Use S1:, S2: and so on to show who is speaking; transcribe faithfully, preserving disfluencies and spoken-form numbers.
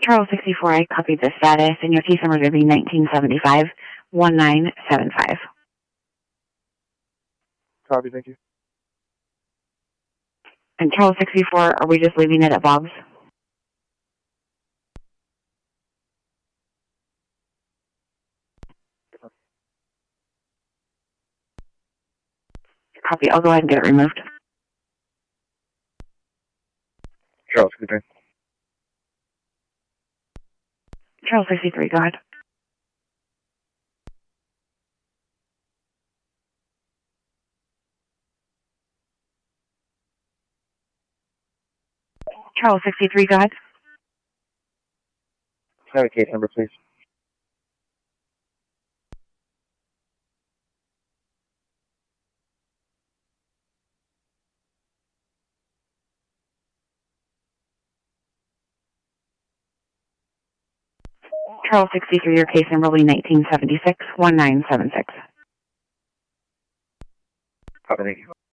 S1: Charles sixty-four, I copied the status, and your case number is going to be nineteen seventy-five, nineteen seventy-five.
S2: Copy, thank you.
S1: And Charles sixty-four, are we just leaving it at Bob's? Copy, I'll go ahead and get it removed.
S2: Charles, good day.
S1: Charles sixty-three, go ahead. Charles sixty-three, go ahead.
S2: Have a case number, please.
S1: Charles sixty-three, your case number will be nineteen seventy-six, nineteen seventy-six.
S2: Copy, thank you.